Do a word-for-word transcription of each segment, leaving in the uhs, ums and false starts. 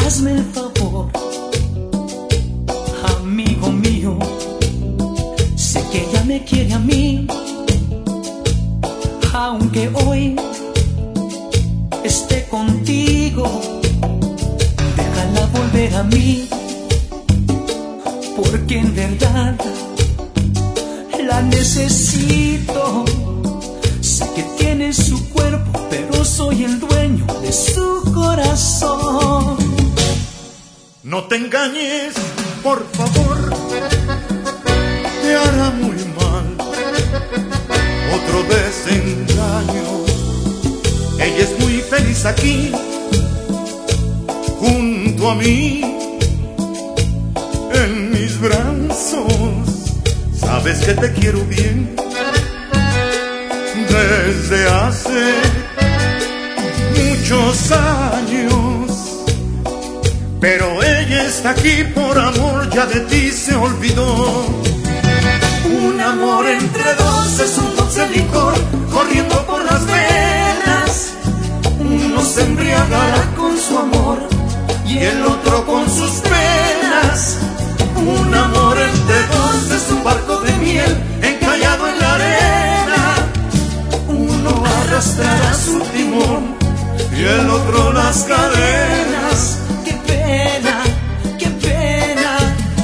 hazme el favor, amigo mío. Sé que ella me quiere a mí, aunque hoy esté contigo. Déjala volver a mí, porque en verdad la necesito. Sé que tiene su cuerpo, pero soy el dueño de su corazón. No te engañes, por favor, te hará muy mal otro desengaño. Ella es muy feliz aquí, junto a mí, en mis brazos. Sabes que te quiero bien desde hace muchos años, pero ella está aquí por amor, ya de ti se olvidó. Un amor entre dos es un dulce licor corriendo por las venas. Uno se embriagará con su amor y el otro con sus penas. Un amor entre dos es un barco de miel encallado en la arena. Uno arrastrará su timón y el otro las cadenas. Qué pena, qué pena.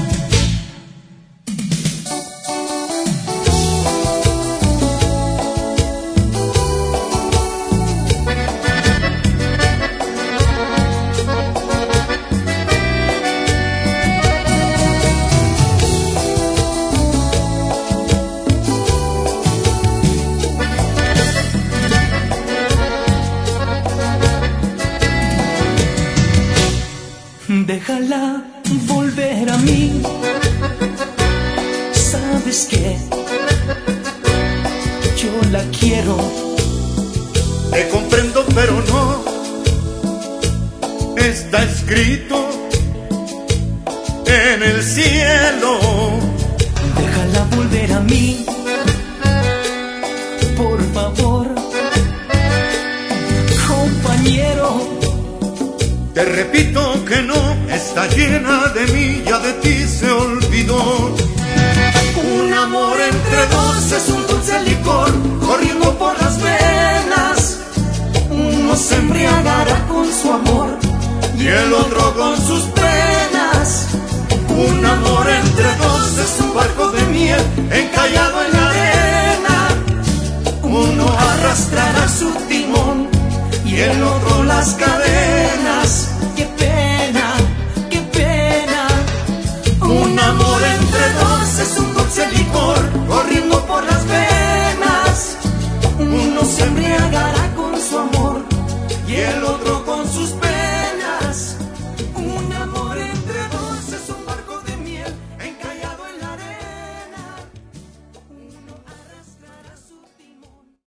Déjala volver a mí. ¿Sabes qué? Yo la quiero. Te comprendo, pero no está escrito en el cielo. Déjala volver a mí, por favor, compañero. Te repito que no está llena de mí, ya de ti se olvidó. Un amor entre dos es un dulce licor corriendo por las venas. Uno se embriagará con su amor y el otro con sus penas. Un amor entre dos es un barco de miel encallado en la arena. Uno arrastrará su timón y el otro las cadenas.